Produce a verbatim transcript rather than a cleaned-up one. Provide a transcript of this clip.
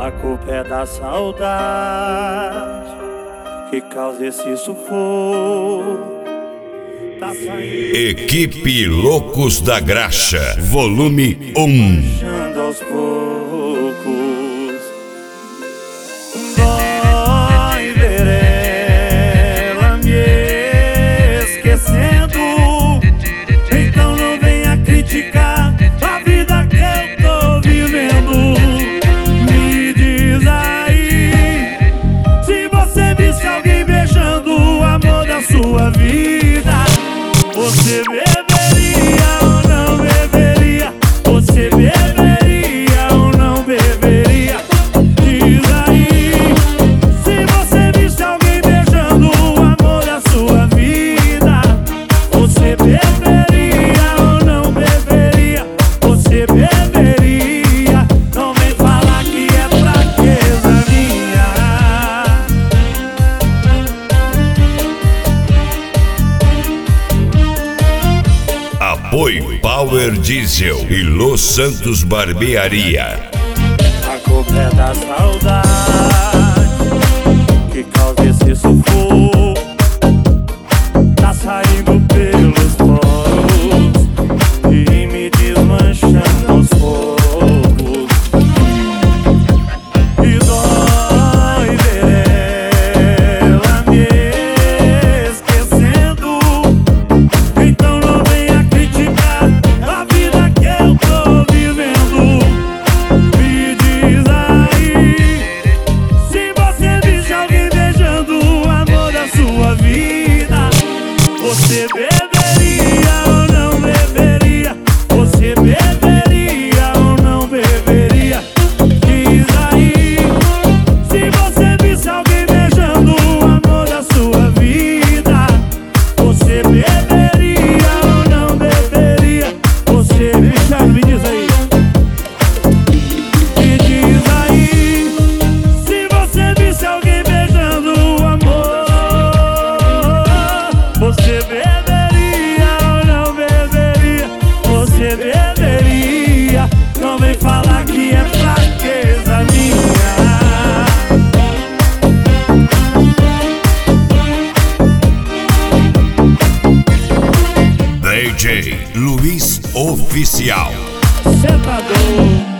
A culpa é da saudade que causa esse sufoco. Tá saindo Equipe Loucos da Graxa, volume um. manchando aos poucos. Dói ver ela me esquecendo. Então não venha criticar a vida que eu tô vivendo. Me diz aí, se você visse alguém beijando o amor da sua vida, você beberia ou não beberia? Você beberia ou não beberia? Diz aí, se você visse alguém beijando o amor da sua vida, você beberia ou não beberia? Você beberia? Não vem falar que é fraqueza minha. Apoio Power Diesel e Los Santos Barbearia. A culpa é da saudade que causa esse sufoco. Tá saindo pelos poros e me desmanchando aos poucos. E dói ver ela me esquecendo. Então não venha criticar a vida que eu tô vivendo. Me diz aí, se você visse alguém beijando o amor da sua vida, você beberia ou não beberia? Você beberia ou não beberia? Diz aí, se você visse alguém beijando o amor da sua vida, você beberia ou não beberia? Você, Richard, me diz aí. Me diz aí, se você visse alguém beijando o amor, você beberia ou não beberia? Você beberia? Não vem falar que é fraqueza minha. D J Luiz Oficial. Sentador.